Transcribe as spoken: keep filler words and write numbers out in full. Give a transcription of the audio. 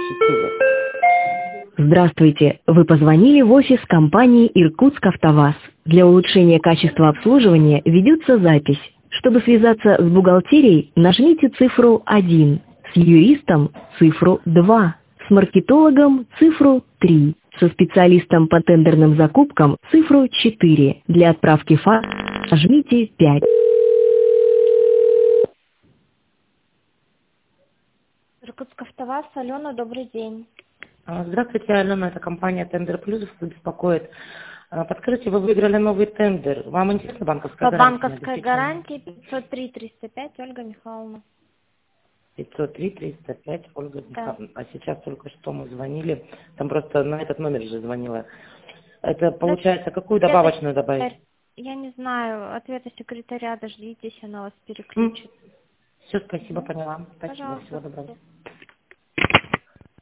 совершить вывод. Здравствуйте. Вы позвонили в офис компании «Иркутск-Автоваз». Для улучшения качества обслуживания ведется запись. Чтобы связаться с бухгалтерией, нажмите цифру один, с юристом цифру два, с маркетологом цифру три, со специалистом по тендерным закупкам цифру четыре. Для отправки факса нажмите пять. Иркутск-Автоваз, Алена, добрый день. Здравствуйте, Алена, это компания «Тендер Плюс» вас беспокоит. Подскажите, вы выиграли новый тендер. Вам интересна банковская По гарантия? банковской гарантии пятьсот три триста пять, Ольга Михайловна. пятьсот три триста пять, Ольга Да. Михайловна. А сейчас только что мы звонили, там просто на этот номер же звонила. Это получается, какую добавочную добавить? Я не знаю, ответа секретаря, дождитесь, она вас переключит. Все, спасибо, поняла. Спасибо, Пожалуйста. всего доброго.